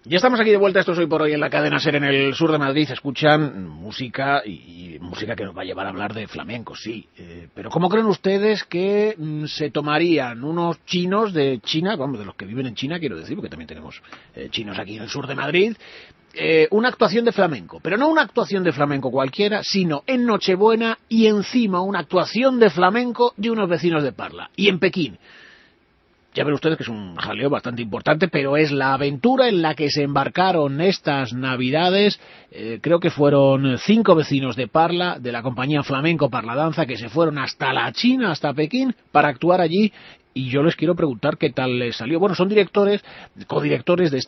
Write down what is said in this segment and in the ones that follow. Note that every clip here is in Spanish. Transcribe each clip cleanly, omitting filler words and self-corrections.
Ya estamos aquí de vuelta, esto es Hoy por Hoy en la cadena SER en el sur de Madrid. Escuchan música y música que nos va a llevar a hablar de flamenco, sí. Pero ¿cómo creen ustedes que se tomarían unos chinos de China, vamos, de los que viven en China, quiero decir, porque también tenemos chinos aquí en el sur de Madrid, una actuación de flamenco? Pero no una actuación de flamenco cualquiera, sino en Nochebuena y encima una actuación de flamenco de unos vecinos de Parla. Y en Pekín. Ya ven ustedes que es un jaleo bastante importante, pero es la aventura en la que se embarcaron estas Navidades. Creo que fueron 5 vecinos de Parla, de la compañía Flamenco Parladanza, que se fueron hasta la China, hasta Pekín, para actuar allí. Y yo les quiero preguntar qué tal les salió. Bueno, son codirectores de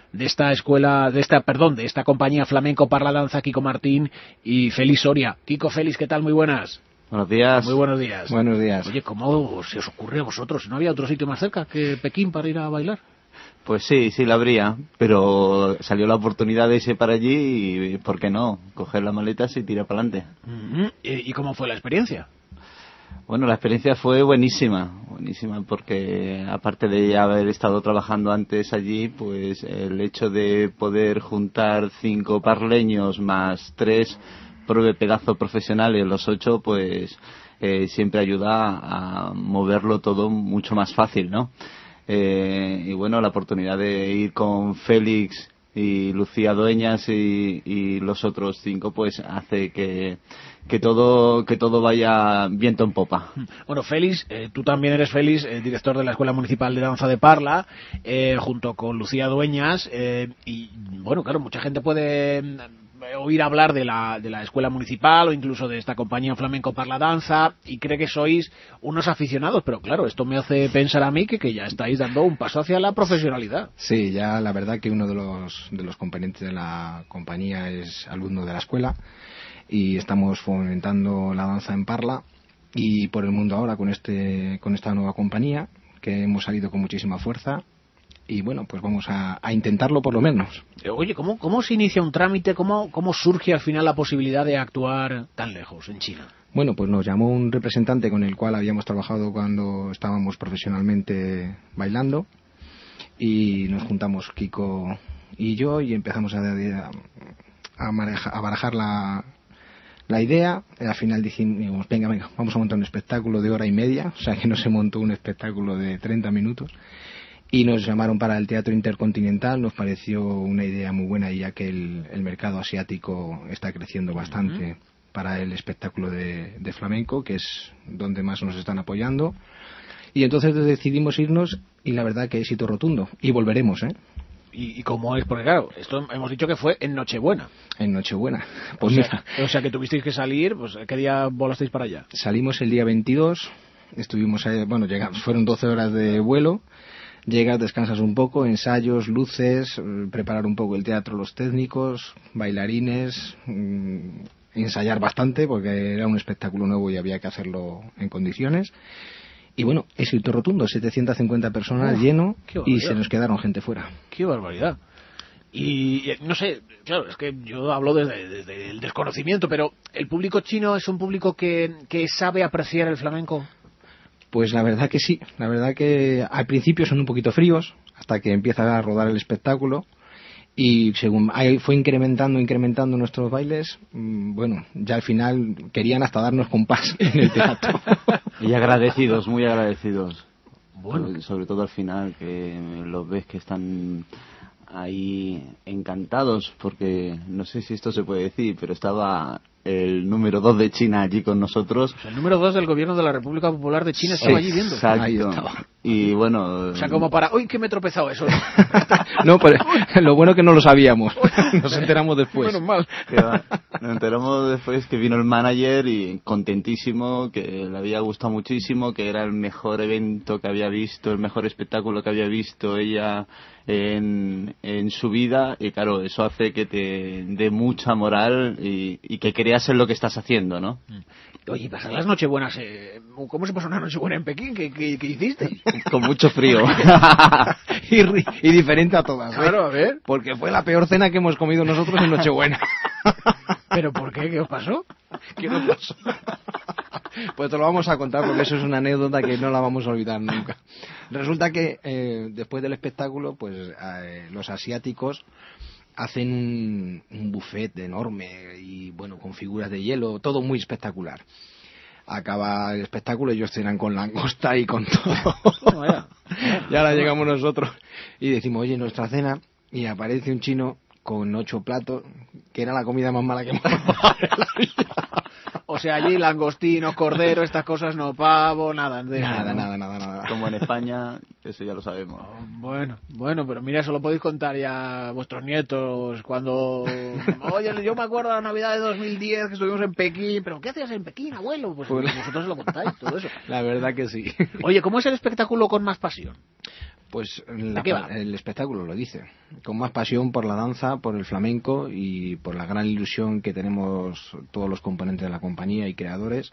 esta compañía Flamenco Parladanza, Kiko Martín y Félix Soria. Kiko, Félix, ¿qué tal? Muy buenas. Buenos días. Muy buenos días. Buenos días. Oye, ¿cómo se os ocurre a vosotros? ¿No había otro sitio más cerca que Pekín para ir a bailar? Pues sí la habría, pero salió la oportunidad de irse para allí y, ¿por qué no? Coger las maletas y tirar para adelante. ¿Y cómo fue la experiencia? Bueno, la experiencia fue buenísima porque aparte de haber estado trabajando antes allí, pues el hecho de poder juntar 5 parleños más 3 pedazos profesionales, los 8, pues siempre ayuda a moverlo todo mucho más fácil, ¿no? Y bueno, la oportunidad de ir con Félix y Lucía Dueñas y los otros 5, pues hace que todo vaya viento en popa. Bueno, Félix, tú también eres Félix, director de la Escuela Municipal de Danza de Parla, junto con Lucía Dueñas, y bueno, claro, mucha gente puede oír hablar de la escuela municipal o incluso de esta compañía Flamenco Parladanza y cree que sois unos aficionados, pero claro, esto me hace pensar a mí que ya estáis dando un paso hacia la profesionalidad. Sí, ya la verdad que uno de los componentes de la compañía es alumno de la escuela y estamos fomentando la danza en Parla y por el mundo ahora con esta nueva compañía que hemos salido con muchísima fuerza. Y bueno, pues vamos a intentarlo por lo menos. Oye, ¿cómo se inicia un trámite? ¿Cómo surge al final la posibilidad de actuar tan lejos, en China? Bueno, pues nos llamó un representante con el cual habíamos trabajado cuando estábamos profesionalmente bailando y nos juntamos Kiko y yo y empezamos a barajar la idea. Al final dijimos, venga, vamos a montar un espectáculo de 1h30, o sea que no se montó un espectáculo de 30 minutos. Y nos llamaron para el Teatro Intercontinental, nos pareció una idea muy buena ya que el mercado asiático está creciendo bastante para el espectáculo de flamenco, que es donde más nos están apoyando. Y entonces decidimos irnos y la verdad que éxito rotundo. Y volveremos, ¿eh? ¿Y cómo es? Porque claro, esto hemos dicho que fue en Nochebuena. En Nochebuena. Pues o sea que tuvisteis que salir, pues ¿qué día volasteis para allá? Salimos el día 22, estuvimos ahí, llegamos, fueron 12 horas de vuelo. Llegas, descansas un poco, ensayos, luces, preparar un poco el teatro, los técnicos, bailarines, ensayar bastante porque era un espectáculo nuevo y había que hacerlo en condiciones. Y bueno, éxito rotundo, 750 personas lleno y se nos quedaron gente fuera. ¡Qué barbaridad! Y no sé, claro, es que yo hablo desde el desconocimiento, pero ¿el público chino es un público que sabe apreciar el flamenco? Pues la verdad que sí, la verdad que al principio son un poquito fríos hasta que empieza a rodar el espectáculo y según fue incrementando nuestros bailes, bueno, ya al final querían hasta darnos compás en el teatro. Y agradecidos, muy agradecidos. Bueno, sobre todo al final, que los ves que están ahí encantados, porque no sé si esto se puede decir, pero estaba el número 2 de China allí con nosotros. O sea, el número 2 del gobierno de la República Popular de China estaba allí viendo. Exacto. Ahí estaba. Y bueno... O sea, como para... ¡Uy, que me he tropezado eso! No, pero lo bueno que no lo sabíamos. Nos enteramos después. Menos mal. Nos enteramos después que vino el manager y contentísimo, que le había gustado muchísimo, que era el mejor evento que había visto, el mejor espectáculo que había visto ella en su vida. Y claro, eso hace que te dé mucha moral y que creas en lo que estás haciendo, ¿no? Oye, pasar las nochebuenas, ¿cómo se pasó una nochebuena en Pekín? ¿Qué hiciste? Con mucho frío. y diferente a todas, ¿eh? Claro, a ver. Porque fue la peor cena que hemos comido nosotros en Nochebuena. ¿Pero por qué? ¿Qué os pasó? ¿Qué nos pasó? Pues te lo vamos a contar porque eso es una anécdota que no la vamos a olvidar nunca. Resulta que después del espectáculo, pues los asiáticos hacen un buffet enorme y bueno, con figuras de hielo, todo muy espectacular. Acaba el espectáculo, ellos cenan con langosta y con todo. Y ahora llegamos nosotros y decimos, oye, nuestra cena, y aparece un chino con 8 platos, que era la comida más mala que hemos probado en la vida. O sea, allí langostinos, cordero, estas cosas, no, pavo, nada. Nada. Como en España, eso ya lo sabemos. Bueno, pero mira, eso lo podéis contar ya a vuestros nietos cuando... Oye, yo me acuerdo de la Navidad de 2010 que estuvimos en Pekín, pero ¿qué hacías en Pekín, abuelo? Pues vosotros lo contáis, todo eso. La verdad que sí. Oye, ¿cómo es el espectáculo con más pasión? Pues el espectáculo lo dice, con más pasión por la danza, por el flamenco y por la gran ilusión que tenemos todos los componentes de la compañía y creadores,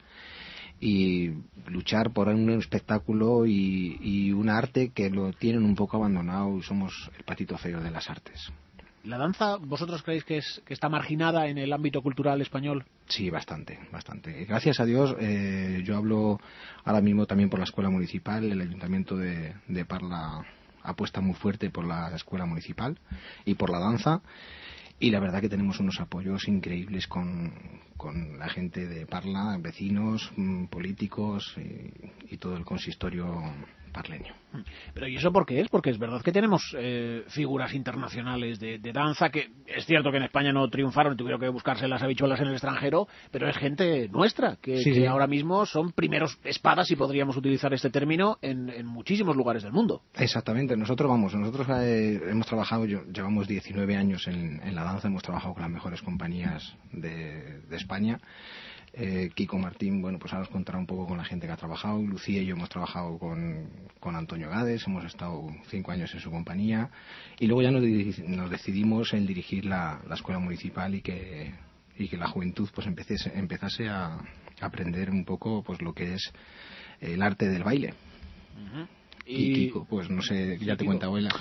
y luchar por un espectáculo y un arte que lo tienen un poco abandonado y somos el patito feo de las artes. ¿La danza, vosotros creéis que está marginada en el ámbito cultural español? Sí, bastante. Gracias a Dios, yo hablo ahora mismo también por la escuela municipal. El Ayuntamiento de Parla apuesta muy fuerte por la escuela municipal y por la danza. Y la verdad que tenemos unos apoyos increíbles con la gente de Parla, vecinos, políticos y todo el consistorio parleño. Pero ¿y eso por qué es? Porque es verdad que tenemos figuras internacionales de danza, que es cierto que en España no triunfaron, tuvieron que buscarse las habichuelas en el extranjero, pero es gente nuestra, que ahora mismo son primeros espadas, si podríamos utilizar este término, en muchísimos lugares del mundo. Exactamente, nosotros hemos trabajado, llevamos 19 años en la danza, hemos trabajado con las mejores compañías de España. Kiko Martín, bueno, pues ahora os contará un poco con la gente que ha trabajado. Lucía y yo hemos trabajado con Antonio Gades, hemos estado 5 años en su compañía y luego ya nos decidimos en dirigir la escuela municipal y que la juventud pues empezase a aprender un poco pues lo que es el arte del baile. Uh-huh. Y Kiko, pues no sé, ya te cuenta abuela.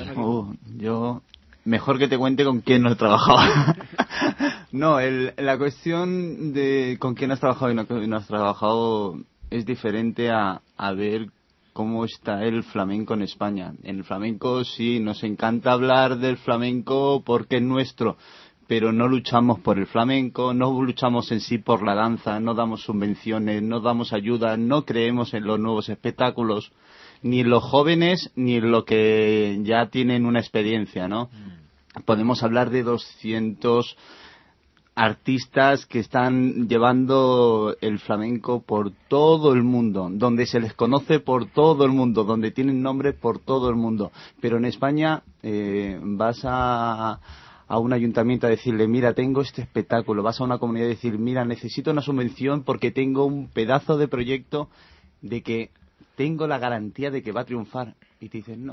Yo mejor que te cuente con quién no he trabajado. No, la cuestión de con quién has trabajado y no has trabajado es diferente a ver cómo está el flamenco en España. En el flamenco sí, nos encanta hablar del flamenco porque es nuestro, pero no luchamos por el flamenco, no luchamos en sí por la danza, no damos subvenciones, no damos ayuda, no creemos en los nuevos espectáculos, ni en los jóvenes ni en los que ya tienen una experiencia, ¿no? Podemos hablar de 200 artistas que están llevando el flamenco por todo el mundo, donde se les conoce por todo el mundo, donde tienen nombre por todo el mundo. Pero en España vas a un ayuntamiento a decirle, mira, tengo este espectáculo, vas a una comunidad a decir, mira, necesito una subvención porque tengo un pedazo de proyecto de que tengo la garantía de que va a triunfar. Y te dicen,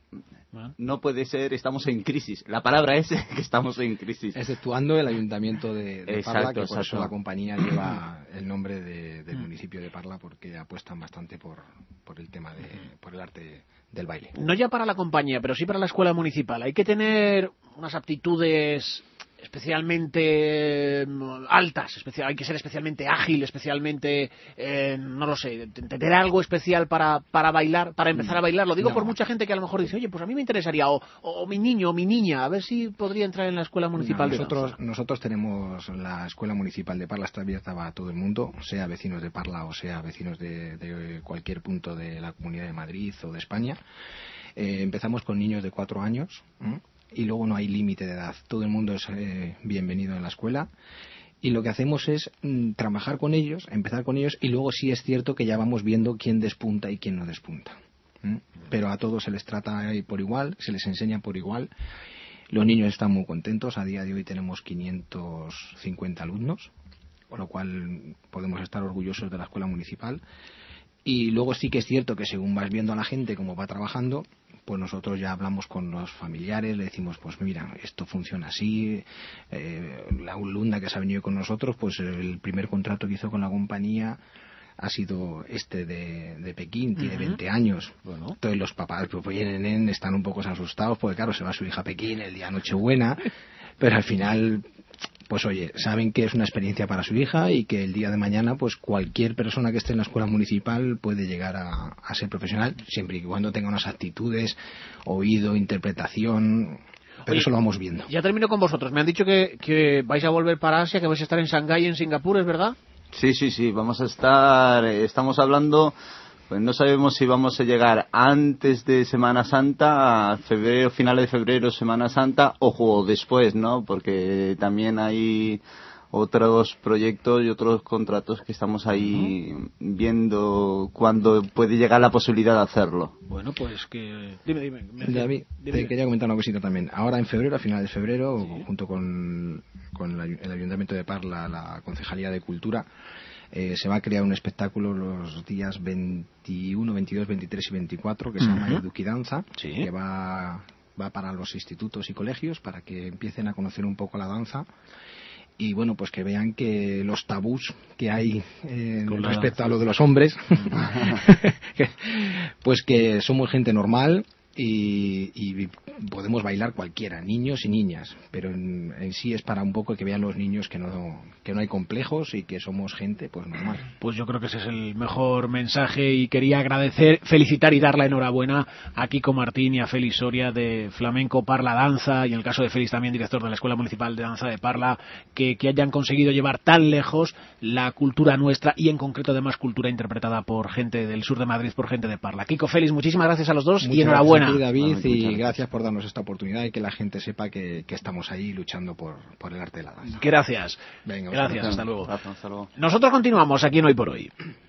no puede ser, estamos en crisis. La palabra es que estamos en crisis. Exceptuando el ayuntamiento de Parla, que por eso la compañía lleva el nombre del municipio de Parla, porque apuestan bastante por el tema por el arte del baile. No ya para la compañía, pero sí para la escuela municipal. Hay que tener unas aptitudes especialmente altas, hay que ser especialmente ágil, especialmente, no lo sé, tener algo especial para bailar, para empezar a bailar. Lo digo por mucha gente que a lo mejor dice, oye, pues a mí me interesaría, o mi niño o mi niña, a ver si podría entrar en la escuela municipal de danza. Nosotros tenemos la escuela municipal de Parla, está abierta a todo el mundo, sea vecinos de Parla o sea vecinos de cualquier punto de la Comunidad de Madrid o de España. Empezamos con niños de 4 años, y luego no hay límite de edad, todo el mundo es bienvenido en la escuela y lo que hacemos es trabajar con ellos, empezar con ellos y luego sí es cierto que ya vamos viendo quién despunta y quién no despunta, pero a todos se les trata por igual, se les enseña por igual. Los niños están muy contentos, a día de hoy tenemos 550 alumnos, con lo cual podemos estar orgullosos de la escuela municipal. Y luego sí que es cierto que según vas viendo a la gente cómo va trabajando, pues nosotros ya hablamos con los familiares, le decimos, pues mira, esto funciona así. La alumna que se ha venido con nosotros, pues el primer contrato que hizo con la compañía ha sido de Pekín, tiene 20 años. Bueno. Entonces los papás pues vienen, están un poco asustados, porque claro, se va su hija a Pekín el día Nochebuena, pero al final pues oye, saben que es una experiencia para su hija y que el día de mañana pues cualquier persona que esté en la escuela municipal puede llegar a ser profesional, siempre y cuando tenga unas actitudes, oído, interpretación. Pero Oye, eso lo vamos viendo. Ya termino con vosotros. Me han dicho que vais a volver para Asia, que vais a estar en Shanghái, en Singapur, ¿es verdad? Sí, vamos a estar, estamos hablando, pues no sabemos si vamos a llegar antes de Semana Santa, a febrero, finales de febrero, Semana Santa, o después, ¿no? Porque también hay otros proyectos y otros contratos que estamos ahí viendo cuando puede llegar la posibilidad de hacerlo. Bueno, pues que... Dime. David, te quería comentar una cosita también. Ahora en febrero, a finales de febrero, Sí. junto con el Ayuntamiento de Parla, la Concejalía de Cultura, se va a crear un espectáculo los días 21, 22, 23 y 24 que se llama Eduquidanza, Sí. que va para los institutos y colegios para que empiecen a conocer un poco la danza. Y bueno, pues que vean que los tabús que hay respecto a lo de los hombres, pues que somos gente normal y podemos bailar cualquiera, niños y niñas, pero en sí es para un poco que vean los niños que no hay complejos y que somos gente pues normal. Pues yo creo que ese es el mejor mensaje y quería agradecer, felicitar y dar la enhorabuena a Kiko Martín y a Félix Soria de Flamenco Parla Danza, y en el caso de Félix también director de la Escuela Municipal de Danza de Parla, que hayan conseguido llevar tan lejos la cultura nuestra y en concreto además cultura interpretada por gente del sur de Madrid, por gente de Parla. Kiko, Félix, muchísimas gracias a los dos y enhorabuena. Gracias a ti, David, y gracias por darnos esta oportunidad y que la gente sepa que estamos ahí luchando por el arte de la danza. Gracias. Venga, gracias, hasta luego. Hasta luego. Nosotros continuamos aquí en Hoy por Hoy.